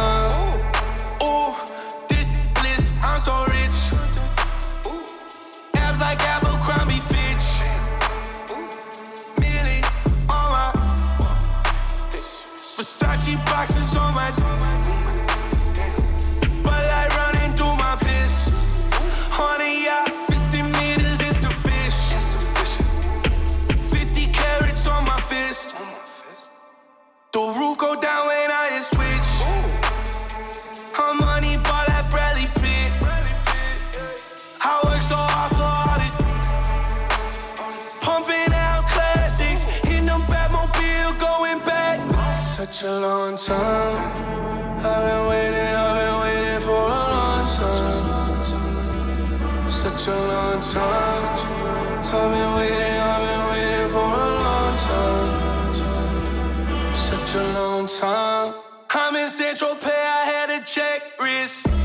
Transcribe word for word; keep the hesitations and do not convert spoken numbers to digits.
time. Ooh, this bliss, I'm so rich. Abs like Abercrombie Fitch. Millie on my Versace boxes on my. But like running through my piss. On a yacht, fifty meters, it's a fish. Fifty carats on my fist. The roof go down when I hit switch. Her money ball like Bradley Pitt. I work so hard for all it. Pumping out classics in the Batmobile, going back. Such a long time. I've been waiting, I've been waiting for a long time. Such a long time. I've been waiting, I've been waiting for a long time. Such a long time. I'm in Central Pay, I had to check wrist.